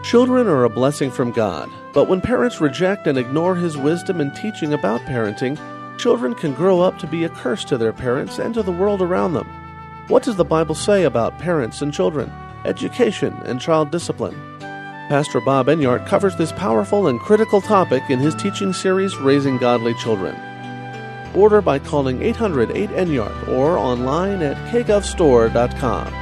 Children are a blessing from God, but when parents reject and ignore His wisdom and teaching about parenting, children can grow up to be a curse to their parents and to the world around them. What does the Bible say about parents and children, education, and child discipline? Pastor Bob Enyart covers this powerful and critical topic in his teaching series, Raising Godly Children. Order by calling 800-8-ENYART or online at kgovstore.com.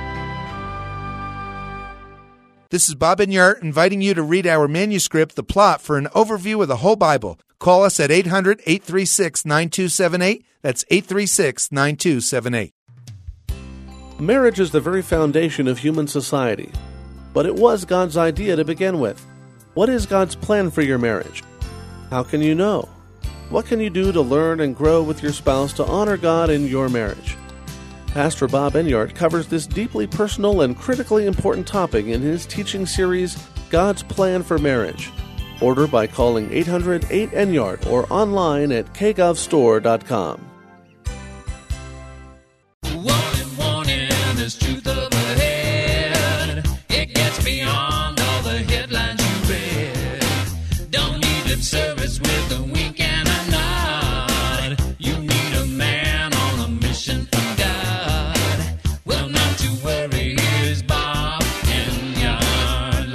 This is Bob Enyart inviting you to read our manuscript, The Plot, for an overview of the whole Bible. Call us at 800-836-9278. That's 836-9278. Marriage is the very foundation of human society, but it was God's idea to begin with. What is God's plan for your marriage? How can you know? What can you do to learn and grow with your spouse to honor God in your marriage? Pastor Bob Enyart covers this deeply personal and critically important topic in his teaching series, God's Plan for Marriage. Order by calling 800-8-ENYART or online at kgovstore.com. Warning, there's truth up ahead. It gets beyond all the headlines you read. Don't need lip service with a wink and a nod. You need a man on a mission from God. Well, not to worry, here's Bob Enyart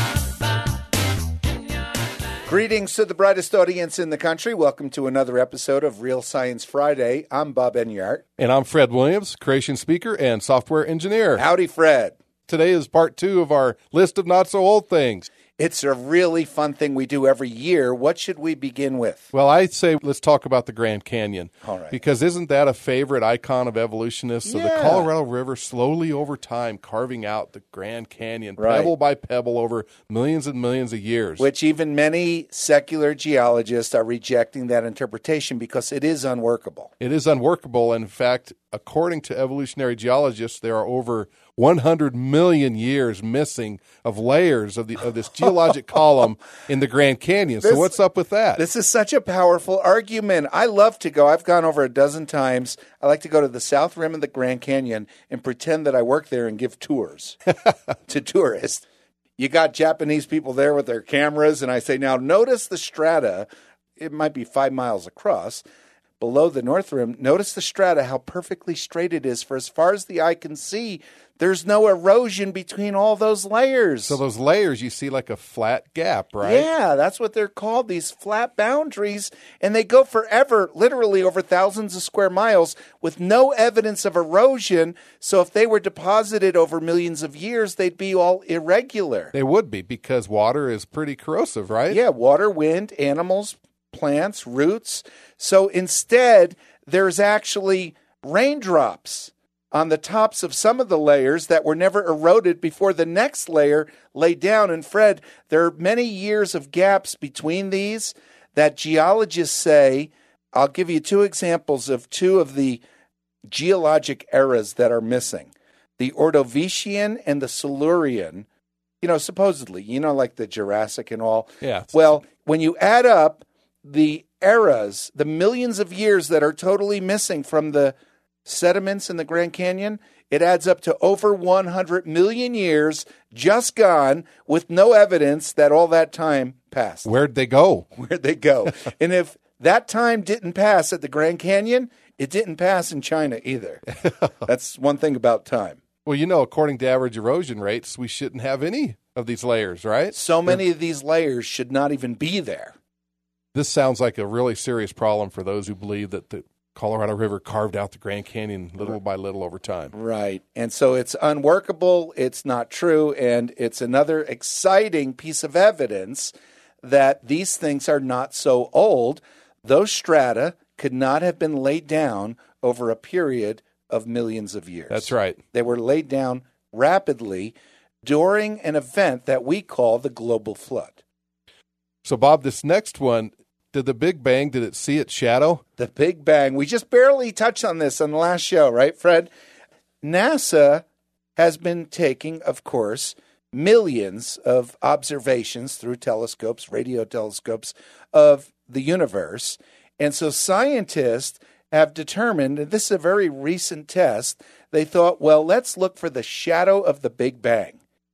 Live. Greetings to the brightest audience in the country. Welcome to another episode of Real Science Friday. I'm Bob Enyart. And I'm Fred Williams, creation speaker and software engineer. Howdy, Fred. Today is part 2 of our list of not-so-old things. It's a really fun thing we do every year. What should we begin with? Well, I'd say let's talk about the Grand Canyon. All right. Because isn't that a favorite icon of evolutionists? So the Colorado River slowly over time carving out the Grand Canyon, pebble by pebble over millions and millions of years. Which even many secular geologists are rejecting that interpretation because it is unworkable. It is unworkable. In fact, according to evolutionary geologists, there are over 100 million years missing of layers of this geologic column in the Grand Canyon. So what's up with that? This is such a powerful argument. I love to go. I've gone over a dozen times. I like to go to the south rim of the Grand Canyon and pretend that I work there and give tours to tourists. You got Japanese people there with their cameras, and I say, now notice the strata. It might be 5 miles across. Below the north rim, notice the strata, how perfectly straight it is. For as far as the eye can see, there's no erosion between all those layers. So those layers, you see like a flat gap, right? Yeah, that's what they're called, these flat boundaries. And they go forever, literally over thousands of square miles, with no evidence of erosion. So if they were deposited over millions of years, they'd be all irregular. They would be, because water is pretty corrosive, right? Yeah, water, wind, animals, plants, roots. So instead, there's actually raindrops on the tops of some of the layers that were never eroded before the next layer laid down. And Fred, there are many years of gaps between these that geologists say. I'll give you 2 examples of 2 of the geologic eras that are missing. The Ordovician and the Silurian, supposedly, like the Jurassic and all. Yeah. Well, when you add up the eras, the millions of years that are totally missing from the sediments in the Grand Canyon, it adds up to over 100 million years just gone with no evidence that all that time passed. Where'd they go? Where'd they go? And if that time didn't pass at the Grand Canyon, it didn't pass in China either. That's one thing about time. Well, according to average erosion rates, we shouldn't have any of these layers, right? So many of these layers should not even be there. This sounds like a really serious problem for those who believe that the Colorado River carved out the Grand Canyon little by little over time. Right. And so it's unworkable, it's not true, and it's another exciting piece of evidence that these things are not so old. Those strata could not have been laid down over a period of millions of years. That's right. They were laid down rapidly during an event that we call the global flood. So, Bob, this next one, did the Big Bang, did it see its shadow? The Big Bang. We just barely touched on this on the last show, right, Fred? NASA has been taking, of course, millions of observations through telescopes, radio telescopes of the universe. And so scientists have determined, and this is a very recent test, they thought, well, let's look for the shadow of the Big Bang.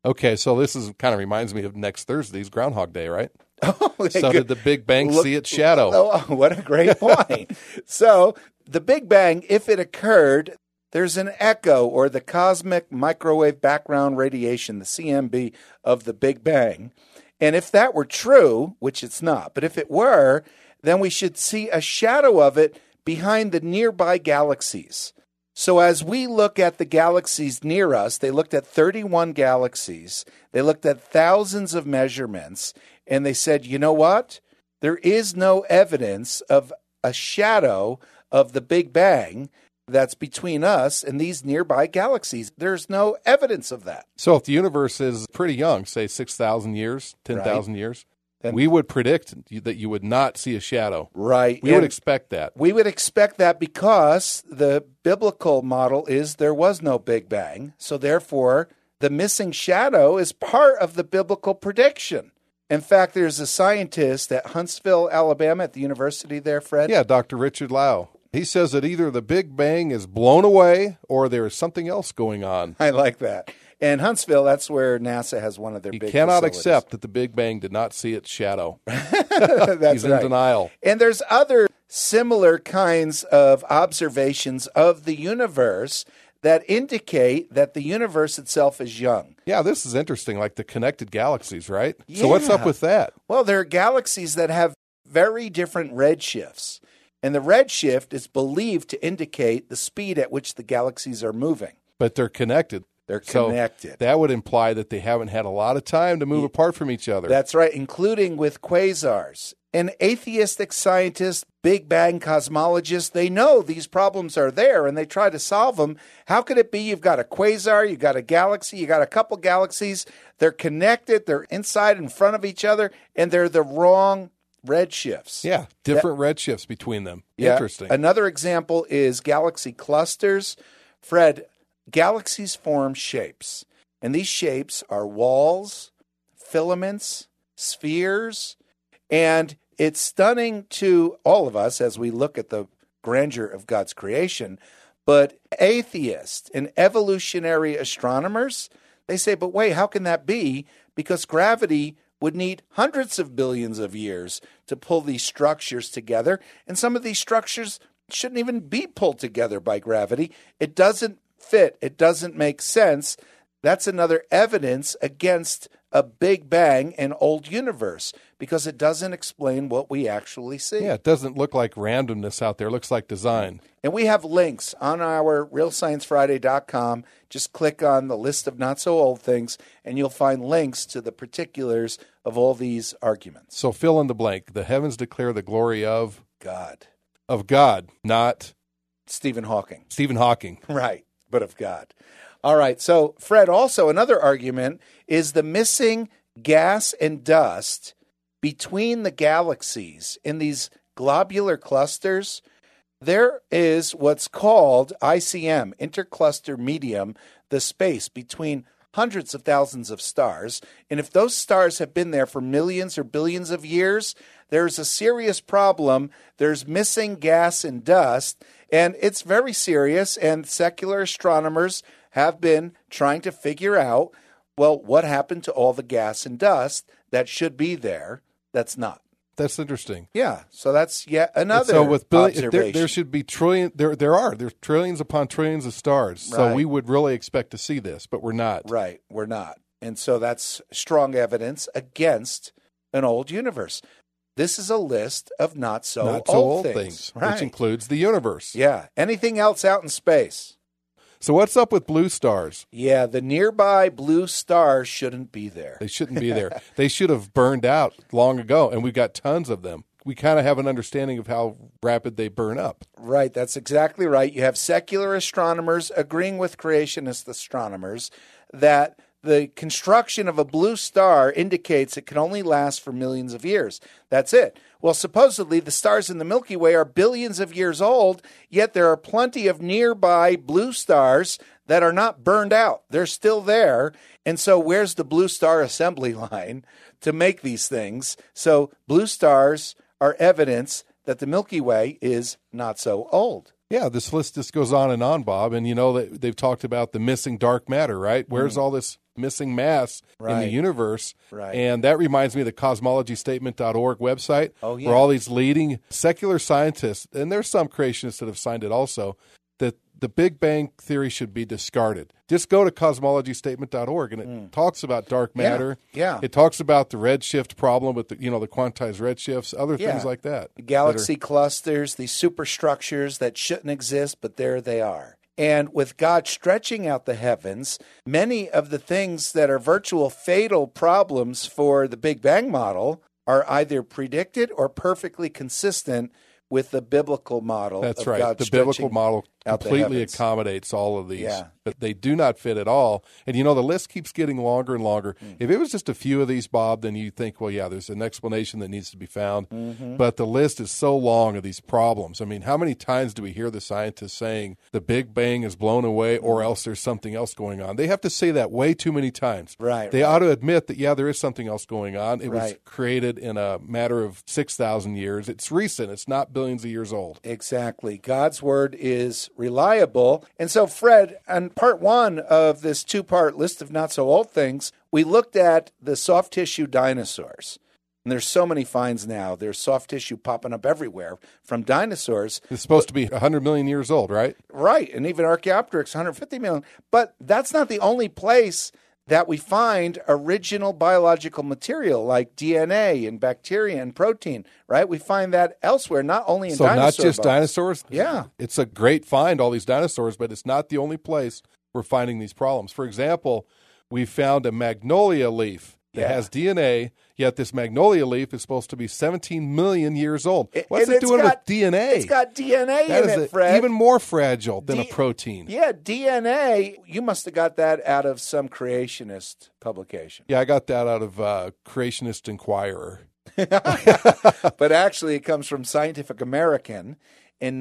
Okay, so this is kind of reminds me of next Thursday's Groundhog Day, right? Oh, So did the Big Bang see its shadow? Oh, what a great point. So the Big Bang, if it occurred, there's an echo, or the cosmic microwave background radiation, the CMB, of the Big Bang. And if that were true, which it's not, but if it were, then we should see a shadow of it behind the nearby galaxies. So as we look at the galaxies near us, they looked at 31 galaxies. They looked at thousands of measurements, and they said, you know what? There is no evidence of a shadow of the Big Bang that's between us and these nearby galaxies. There's no evidence of that. So if the universe is pretty young, say 6,000 years, 10,000 years, Then- we would predict that you would not see a shadow. Right. We would And expect that. we would expect that because the biblical model is there was no Big Bang. So therefore, the missing shadow is part of the biblical prediction. In fact, there's a scientist at Huntsville, Alabama, at the university there, Fred. Yeah, Dr. Richard Lau. He says that either the Big Bang is blown away or there is something else going on. I like that. And Huntsville, that's where NASA has one of their He big cannot facilities. accept that the Big Bang did not see its shadow. That's He's in right. denial. And there's other similar kinds of observations of the universe that indicate that the universe itself is young. Yeah, this is interesting, like the connected galaxies, right? So what's up Yeah. with that? Well, there are galaxies that have very different redshifts. And the redshift is believed to indicate the speed at which the galaxies are moving. But they're connected. They're So connected. that would imply that they haven't had a lot of time to move apart from each other. That's right, including with quasars. And atheistic scientists, Big Bang cosmologists, they know these problems are there and they try to solve them. How could it be you've got a quasar, you've got a galaxy, you got a couple galaxies, they're connected, they're inside in front of each other, and they're the wrong redshifts? Yeah, different redshifts between them. Yeah. Interesting. Another example is galaxy clusters. Fred, galaxies form shapes, and these shapes are walls, filaments, spheres, and it's stunning to all of us as we look at the grandeur of God's creation. But atheists and evolutionary astronomers, they say, but wait, how can that be? Because gravity would need hundreds of billions of years to pull these structures together. And some of these structures shouldn't even be pulled together by gravity. It doesn't fit. It doesn't make sense. That's another evidence against a Big Bang and old universe because it doesn't explain what we actually see. Yeah, it doesn't look like randomness out there. It looks like design. And we have links on our RealScienceFriday.com. Just click on the list of not so old things, and you'll find links to the particulars of all these arguments. So fill in the blank. The heavens declare the glory of God. God, not Stephen Hawking. Stephen Hawking. Right, but of God. All right, so Fred, also another argument is the missing gas and dust between the galaxies in these globular clusters. There is what's called ICM, intercluster medium, the space between hundreds of thousands of stars. And if those stars have been there for millions or billions of years, there's a serious problem. There's missing gas and dust, and it's very serious. And secular astronomers have been trying to figure out, well, what happened to all the gas and dust that should be there that's not. That's interesting. Yeah, so that's yet another So with observation. there should be there's trillions upon trillions of stars. So Right. we would really expect to see this, but we're not. Right, we're not. And so that's strong evidence against an old universe. This is a list of not so old things. which Right. includes the universe. Yeah, anything else out in space? So what's up with blue stars? Yeah, the nearby blue stars shouldn't be there. They shouldn't be there. They should have burned out long ago, and we've got tons of them. We kind of have an understanding of how rapid they burn up. Right, that's exactly right. You have secular astronomers agreeing with creationist astronomers that the construction of a blue star indicates it can only last for millions of years. That's it. Well, supposedly the stars in the Milky Way are billions of years old, yet there are plenty of nearby blue stars that are not burned out. They're still there. And so where's the blue star assembly line to make these things? So blue stars are evidence that the Milky Way is not so old. Yeah, this list just goes on, Bob. And you know that they've talked about the missing dark matter, right? Where's all this missing mass in the Right. universe. Right. And that reminds me of the cosmologystatement.org website, Oh, yeah. where all these leading secular scientists, and there's some creationists that have signed it also, that the Big Bang theory should be discarded. Just go to cosmologystatement.org, and it talks about dark matter. Yeah. It talks about the redshift problem with the quantized redshifts, other things like that. Galaxy clusters, these superstructures that shouldn't exist, but there they are. And with God stretching out the heavens, many of the things that are virtual fatal problems for the Big Bang model are either predicted or perfectly consistent with the biblical model. That's of right. God The biblical stretching model out the completely heavens. accommodates all of these, Yeah. but they do not fit at all. And the list keeps getting longer and longer. If it was just a few of these, Bob, then you think, well, yeah, there's an explanation that needs to be found. But the list is so long of these problems. I mean, how many times do we hear the scientists saying the Big Bang is blown away, or else there's something else going on? They have to say that way too many times. Right, They right. ought to admit that, yeah, there is something else going on. It was Right. created in a matter of 6,000 years. It's recent. It's not billions of years old. Exactly. God's word is reliable. And so, Fred, on part one of this two-part list of not-so-old things, we looked at the soft tissue dinosaurs. And there's so many finds now. There's soft tissue popping up everywhere from dinosaurs. It's supposed to be 100 million years old, right? Right. And even Archaeopteryx, 150 million. But that's not the only place that we find original biological material like DNA and bacteria and protein, right? We find that elsewhere, not only in So dinosaur not just bones. dinosaurs? Yeah. It's a great find, all these dinosaurs, but it's not the only place we're finding these problems. For example, we found a magnolia leaf that Yeah. has DNA, yet this magnolia leaf is supposed to be 17 million years old. What's And it it's doing got- with DNA? It's got DNA That in is it, Fred. even more fragile than a D- protein. Yeah, DNA. You must have got that out of some creationist publication. Yeah, I got that out of Creationist Inquirer. But actually, it comes from Scientific American in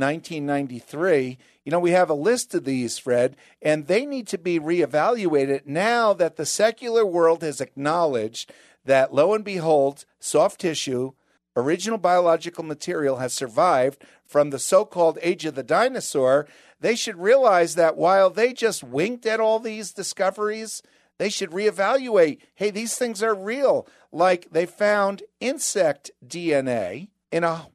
1993. We have a list of these, Fred, and they need to be reevaluated now that the secular world has acknowledged that, lo and behold, soft tissue, original biological material has survived from the so-called age of the dinosaur. They should realize that while they just winked at all these discoveries, they should reevaluate. Hey, these things are real. Like they found insect DNA in a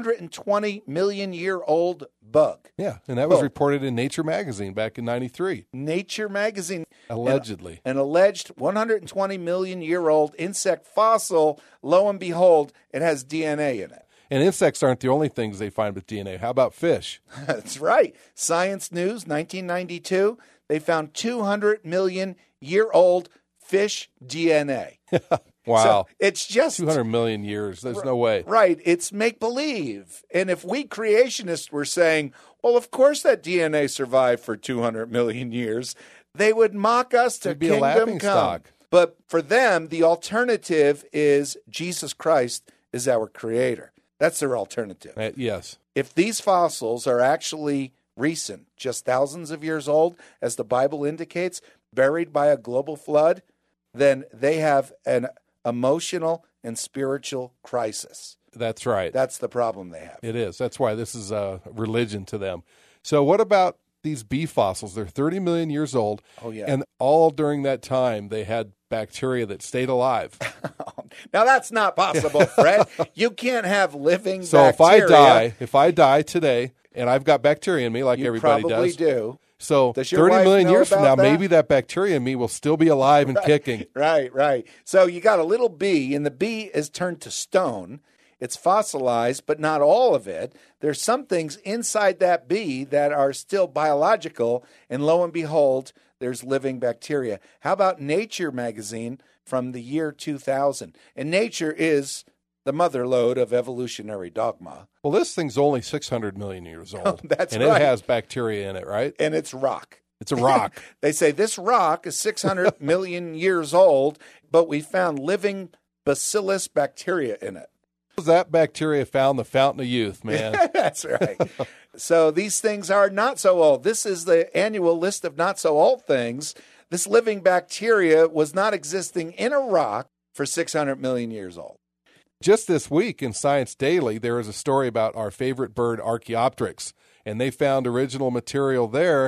120 million year old bug. Yeah, and that was Well- reported in Nature magazine back in 93, Nature magazine. allegedly. An alleged 120 million year old insect fossil. Lo and behold, it has DNA in it. And insects aren't the only things they find with DNA. How about fish? That's right. Science News, 1992, they found 200 million year old fish DNA. Wow. So it's just 200 million years. There's no way. Right. It's make believe. And if we creationists were saying, well, of course that DNA survived for 200 million years, they would mock us to It'd be a kingdom laughing come. stock. But for them, the alternative is Jesus Christ is our creator. That's their alternative. Yes. If these fossils are actually recent, just thousands of years old, as the Bible indicates, buried by a global flood, then they have an emotional and spiritual crisis. That's right. That's the problem they have. It is. That's why this is a religion to them. So what about these bee fossils? They're 30 million years old. Oh, yeah. And all during that time, they had bacteria that stayed alive. Now, that's not possible, Fred. You can't have living So bacteria. if I die today, and I've got bacteria in me like You everybody probably does. do. So Does your 30 wife million know years from now, about that? maybe that bacteria in me will still be alive and kicking. Right. So you got a little bee, and the bee is turned to stone. It's fossilized, but not all of it. There's some things inside that bee that are still biological, and lo and behold, there's living bacteria. How about Nature magazine from the year 2000? And Nature is the mother lode of evolutionary dogma, Well, this thing's only 600 million years old. That's and right. it has bacteria in it, right? and it's rock. It's a rock. They say this rock is 600 million years old, but we found living bacillus bacteria in it. That bacteria found the fountain of youth, man. That's right. So these things are not so old. This is the annual list of not so old things. This living bacteria was not existing in a rock for 600 million years old. Just this week in Science Daily, there is a story about our favorite bird, Archaeopteryx, and they found original material there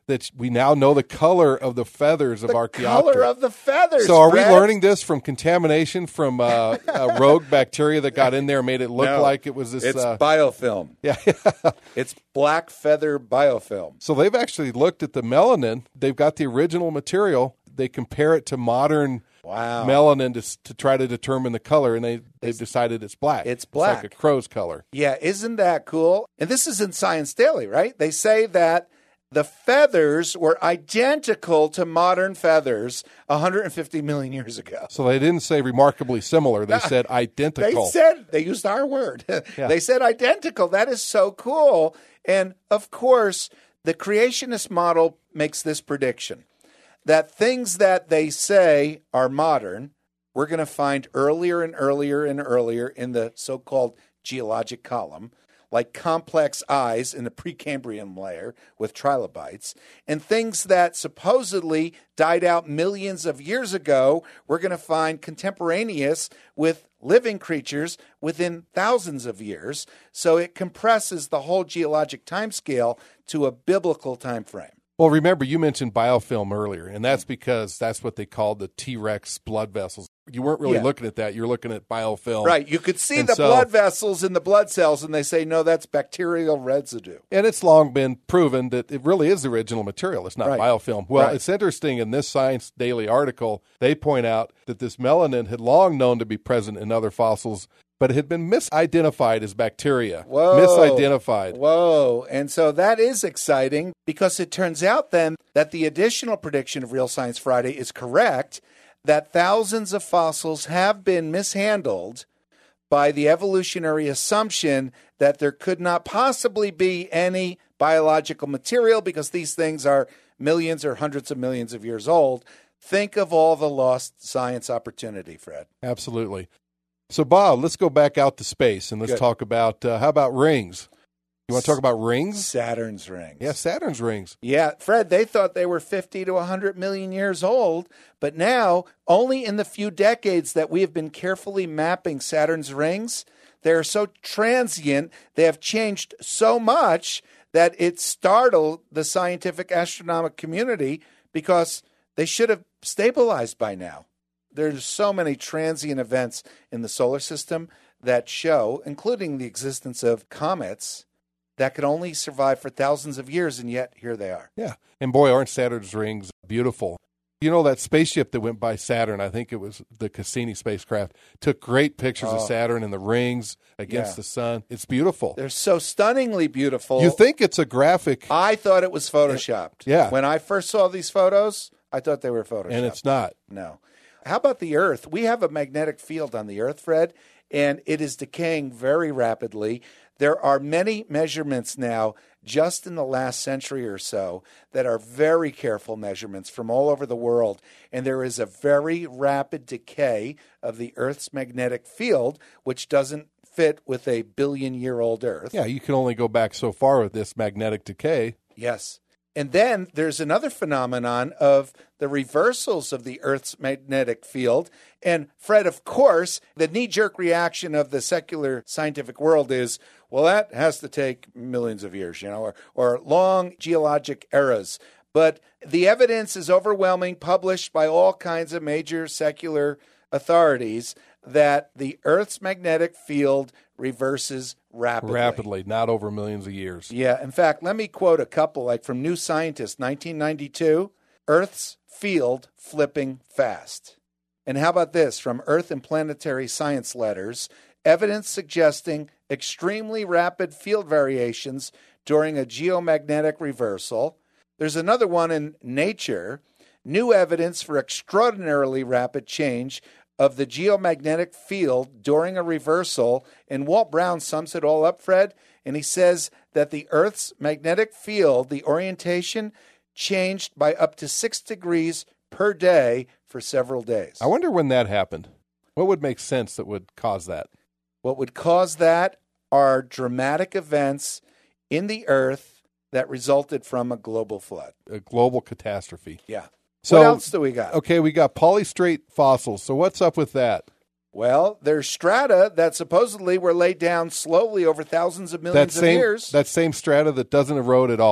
that we now know the color of the feathers of The Archaeopteryx. color of the feathers. So are we Fred. learning this from contamination from a rogue bacteria that got in there and made it look No, like it was this? It's biofilm. Yeah. It's black feather biofilm. So they've actually looked at the melanin. They've got the original material. They compare it to modern Wow. melanin to try to determine the color, and they've decided it's black. It's black. like a crow's color. Yeah, isn't that cool? And this is in Science Daily, right? They say that the feathers were identical to modern feathers 150 million years ago. So they didn't say remarkably similar. They said identical. They used our word. They said identical. That is so cool. And of course, the creationist model makes this prediction that things that they say are modern, we're going to find earlier and earlier and earlier in the so-called geologic column, like complex eyes in the Precambrian layer with trilobites, and things that supposedly died out millions of years ago, we're going to find contemporaneous with living creatures within thousands of years. So it compresses the whole geologic timescale to a biblical time frame. Well, remember, you mentioned biofilm earlier, and that's because that's what they called the T-Rex blood vessels. You weren't really looking at that. You're looking at biofilm. Right. You could see And the so- blood vessels in the blood cells, and they say, no, that's bacterial residue. And it's long been proven that it really is the original material. It's not Right. biofilm. Well, Right. it's interesting in this Science Daily article, they point out that this melanin had long known to be present in other fossils, but it had been misidentified as bacteria. Whoa. Misidentified. Whoa. And so that is exciting because it turns out then that the additional prediction of Real Science Friday is correct, that thousands of fossils have been mishandled by the evolutionary assumption that there could not possibly be any biological material because these things are millions or hundreds of millions of years old. Think of all the lost science opportunity, Fred. Absolutely. So, Bob, let's go back out to space and let's Good. talk about, how about rings? You want to talk about rings? Saturn's rings. Yeah, Saturn's rings. Yeah, Fred, they thought they were 50 to 100 million years old, but now, only in the few decades that we have been carefully mapping Saturn's rings, they're so transient, they have changed so much that it startled the scientific astronomic community because they should have stabilized by now. There's so many transient events in the solar system that show, including the existence of comets, that could only survive for thousands of years, and yet here they are. Yeah. And boy, aren't Saturn's rings beautiful. You know, that spaceship that went by Saturn, I think it was the Cassini spacecraft, took great pictures of Saturn and the rings against the sun. It's beautiful. They're so stunningly beautiful. You think it's a graphic, I thought it was Photoshopped. Yeah. When I first saw these photos, I thought they were Photoshopped. and it's not. No. How about the Earth? We have a magnetic field on the Earth, Fred, and it is decaying very rapidly. There are many measurements now, just in the last century or so, that are very careful measurements from all over the world. And there is a very rapid decay of the Earth's magnetic field, which doesn't fit with a billion-year-old Earth. Yeah, you can only go back so far with this magnetic decay. Yes. And then there's another phenomenon of the reversals of the Earth's magnetic field. And Fred, of course, the knee-jerk reaction of the secular scientific world is, well, that has to take millions of years, or long geologic eras. But the evidence is overwhelming, published by all kinds of major secular authorities, that the Earth's magnetic field reverses rapidly. Not over millions of years. Yeah, in fact, let me quote a couple, like from New Scientist, 1992, Earth's field flipping fast. And how about this, from Earth and Planetary Science Letters, evidence suggesting extremely rapid field variations during a geomagnetic reversal. There's another one in Nature, new evidence for extraordinarily rapid change of the geomagnetic field during a reversal. And Walt Brown sums it all up, Fred, and he says that the Earth's magnetic field, the orientation, changed by up to 6 degrees per day for several days. I wonder when that happened. What would make sense that would cause that? What would cause that are dramatic events in the Earth that resulted from a global flood. A global catastrophe. Yeah. So, what else do we got? Okay, we got polystrate fossils. So what's up with that? Well, there's strata that supposedly were laid down slowly over thousands of millions of years. That same strata that doesn't erode at all.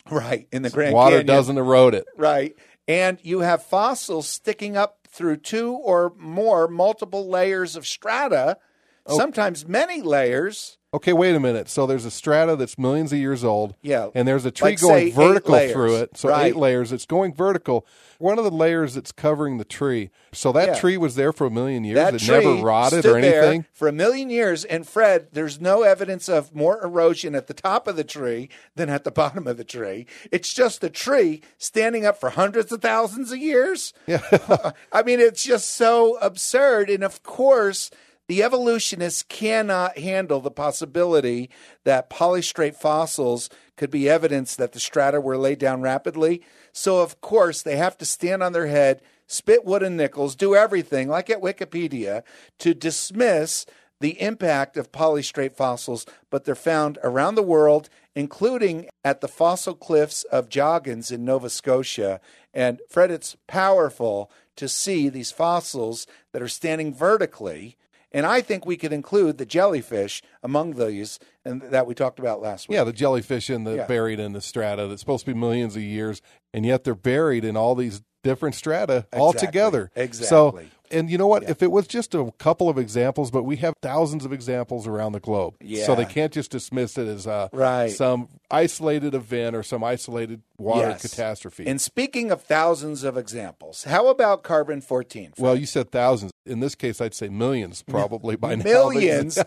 Right, in the Grand Water Canyon. doesn't erode it. Right. And you have fossils sticking up through two or more multiple layers of strata, sometimes many layers. Okay, wait a minute. So there's a strata that's millions of years old. Yeah. And there's a tree Like, going say, 8 vertical layers. through it. So Right. 8 layers. It's going vertical. One of the layers that's covering the tree. So that Yeah. tree was there for a million years. That It tree never rotted stood or anything. there for a million years. And Fred, there's no evidence of more erosion at the top of the tree than at the bottom of the tree. It's just the tree standing up for hundreds of thousands of years. Yeah. I mean, it's just so absurd. And of course, the evolutionists cannot handle the possibility that polystrate fossils could be evidence that the strata were laid down rapidly. So, of course, they have to stand on their head, spit wood and nickels, do everything, like at Wikipedia, to dismiss the impact of polystrate fossils, but they're found around the world, including at the fossil cliffs of Joggins in Nova Scotia. And, Fred, it's powerful to see these fossils that are standing vertically. And I think we could include the jellyfish among those and that we talked about last week. Yeah, the jellyfish buried in the strata that's supposed to be millions of years, and yet they're buried in all these different strata all together. Exactly. So, and you know what? If it was just a couple of examples, but we have thousands of examples around the globe. Yeah. So they can't just dismiss it as Right. some isolated event or some isolated water Yes. catastrophe. And speaking of thousands of examples, how about carbon-14? Well, you said thousands. In this case, I'd say millions probably by now. Millions.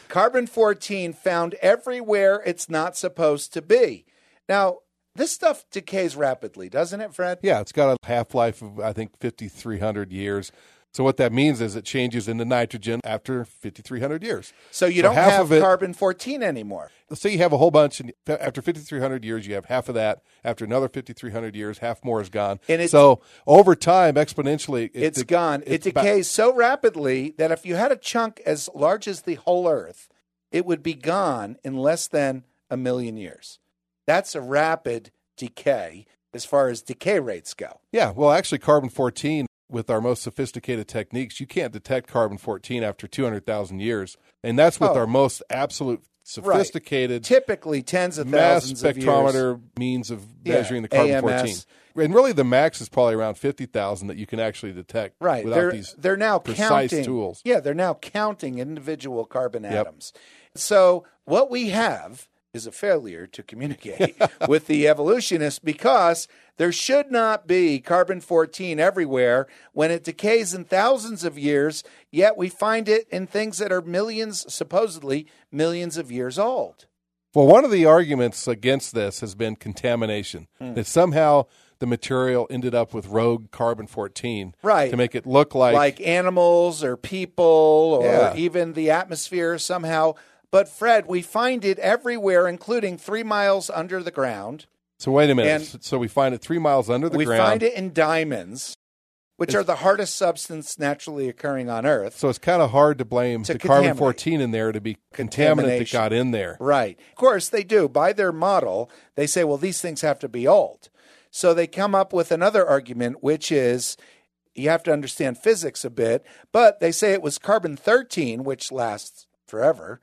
Carbon-14 found everywhere it's not supposed to be. Now, this stuff decays rapidly, doesn't it, Fred? Yeah, it's got a half-life of, I think, 5,300 years. So what that means is it changes into nitrogen after 5,300 years. So you don't half have of it- carbon-14 anymore. Let's say you have a whole bunch, and after 5,300 years, you have half of that. After another 5,300 years, half more is gone. And so over time, exponentially, It's gone. It decays so rapidly that if you had a chunk as large as the whole Earth, it would be gone in less than a million years. That's a rapid decay as far as decay rates go. Yeah, well, actually, carbon-14, with our most sophisticated techniques, you can't detect carbon-14 after 200,000 years. And that's with our most absolute sophisticated Typically tens of mass thousands of years. spectrometer means of measuring the carbon-14. AMS. And really, the max is probably around 50,000 that you can actually detect Right. without these They're now precise counting tools. Yeah, they're now counting individual carbon atoms. So what we have is a failure to communicate with the evolutionists because there should not be carbon-14 everywhere when it decays in thousands of years, yet we find it in things that are supposedly millions of years old. Well, one of the arguments against this has been contamination, that somehow the material ended up with rogue carbon-14 Right. to make it look like animals or people or Yeah. even the atmosphere somehow. But Fred, we find it everywhere, including 3 miles under the ground. So wait a minute. And so we find it 3 miles under the We ground. find it in diamonds, which are the hardest substance naturally occurring on Earth. So it's kind of hard to blame To the carbon-14 in there to be contaminant that Contamination. got in there. Right. Of course, they do. By their model, they say, well, these things have to be old. So they come up with another argument, which is you have to understand physics a bit, but they say it was carbon-13, which lasts forever,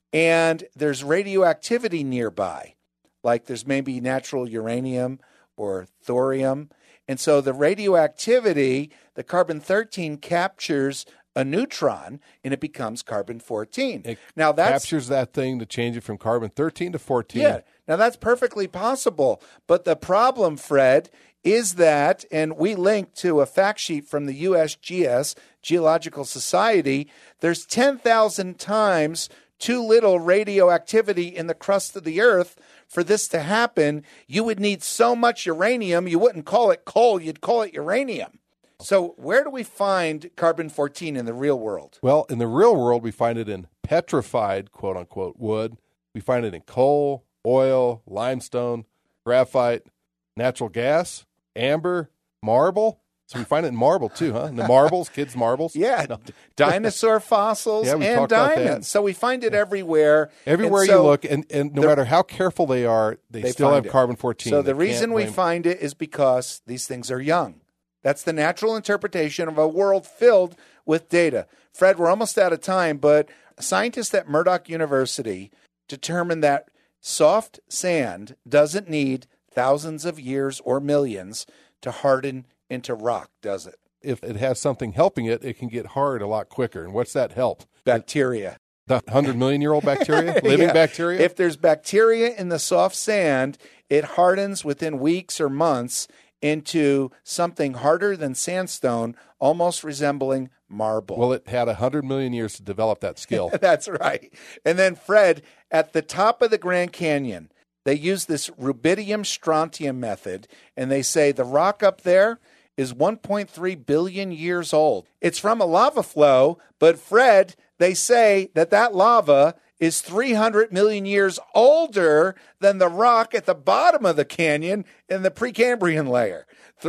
and there's radioactivity nearby, like there's maybe natural uranium or thorium. And so the radioactivity, the carbon-13 captures a neutron and it becomes carbon-14. It Now that's captures that thing to change it from carbon-13 to 14. yeah. Now that's perfectly possible. But the problem, Fred, is that, and we link to a fact sheet from the USGS, Geological Society, there's 10,000 times too little radioactivity in the crust of the Earth for this to happen. You would need so much uranium, you wouldn't call it coal, you'd call it uranium. So where do we find carbon-14 in the real world? Well, in the real world, we find it in petrified, quote-unquote, wood. We find it in coal, oil, limestone, graphite, natural gas, amber, marble. So we find it in marble, too, huh? In the marbles, kids' marbles. Yeah, No. dinosaur fossils Yeah, we and talked about that. diamonds. So we find it everywhere. Everywhere And you so look, and no matter how careful they are, they still find have it. carbon-14. So the They reason can't we blame- find it is because these things are young. That's the natural interpretation of a world filled with data. Fred, we're almost out of time, but scientists at Murdoch University determined that soft sand doesn't need thousands of years or millions to harden into rock, does it? If it has something helping it, it can get hard a lot quicker. And what's that help? Bacteria. The 100-million-year-old bacteria? Living Yeah. bacteria? If there's bacteria in the soft sand, it hardens within weeks or months into something harder than sandstone, almost resembling marble. Well, it had 100 million years to develop that skill. That's right. And then, Fred, at the top of the Grand Canyon, they use this rubidium strontium method, and they say the rock up there is 1.3 billion years old. It's from a lava flow, but Fred, they say that lava is 300 million years older than the rock at the bottom of the canyon in the Precambrian layer.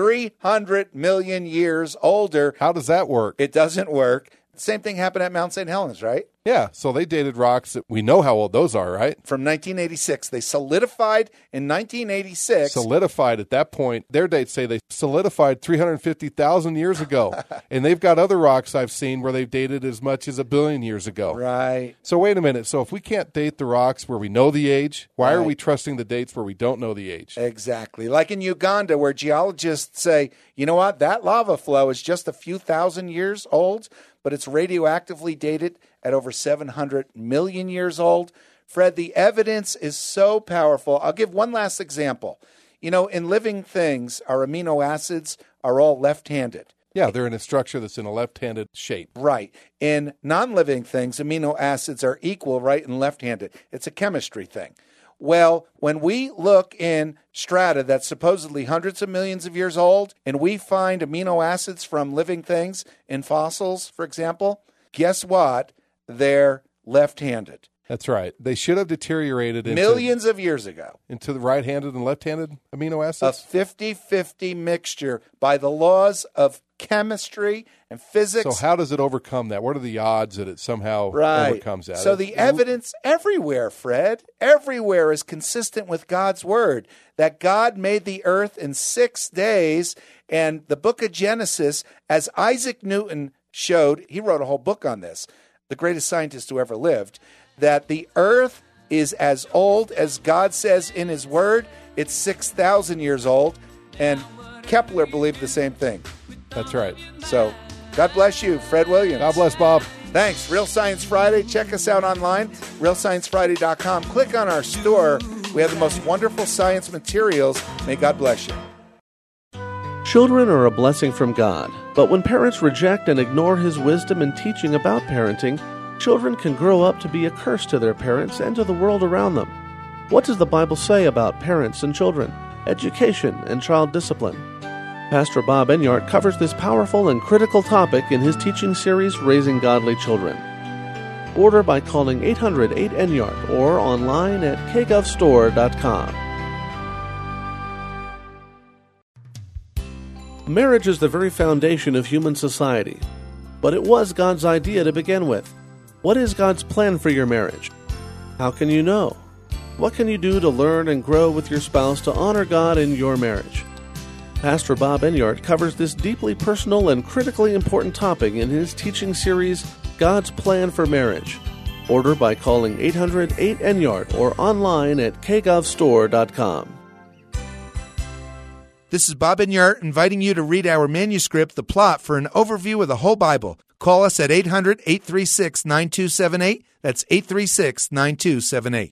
300 million years older. How does that work? It doesn't work. Same thing happened at Mount St. Helens, right? Yeah, so they dated rocks that we know how old those are, right? From 1986. They solidified in 1986. Solidified at that point. Their dates say they solidified 350,000 years ago. And they've got other rocks I've seen where they've dated as much as 1 billion years ago. Right. So wait a minute. So if we can't date the rocks where we know the age, why are Right. we trusting the dates where we don't know the age? Exactly. Like in Uganda, where geologists say, you know what, that lava flow is just a few thousand years old, but it's radioactively dated at over 700 million years old. Fred, the evidence is so powerful. I'll give one last example. You know, in living things, our amino acids are all left-handed. Yeah, they're in a structure that's in a left-handed shape. Right. In non-living things, amino acids are equal right and left-handed. It's a chemistry thing. Well, when we look in strata that's supposedly hundreds of millions of years old, and we find amino acids from living things in fossils, for example, guess what? They're left-handed. That's right. They should have deteriorated Millions of years ago. into the right-handed and left-handed amino A acids. 50-50 mixture by the laws of chemistry and physics. So how does it overcome that? What are the odds that it somehow Right. overcomes that? So the evidence everywhere, Fred, everywhere is consistent with God's word, that God made the earth in 6 days. And the book of Genesis, as Isaac Newton showed, he wrote a whole book on this, the greatest scientist who ever lived, that the earth is as old as God says in his word. It's 6,000 years old. And Kepler believed the same thing. That's right. So God bless you, Fred Williams. God bless Bob. Thanks. Real Science Friday. Check us out online, realsciencefriday.com. Click on our store. We have the most wonderful science materials. May God bless you. Children are a blessing from God, but when parents reject and ignore His wisdom and teaching about parenting, children can grow up to be a curse to their parents and to the world around them. What does the Bible say about parents and children, education, and child discipline? Pastor Bob Enyart covers this powerful and critical topic in his teaching series, Raising Godly Children. Order by calling 800-8-ENYART or online at kgovstore.com. Marriage is the very foundation of human society, but it was God's idea to begin with. What is God's plan for your marriage? How can you know? What can you do to learn and grow with your spouse to honor God in your marriage? Pastor Bob Enyart covers this deeply personal and critically important topic in his teaching series, God's Plan for Marriage. Order by calling 800-8-ENYART or online at kgovstore.com. This is Bob Enyart inviting you to read our manuscript, The Plot, for an overview of the whole Bible. Call us at 800-836-9278. That's 836-9278.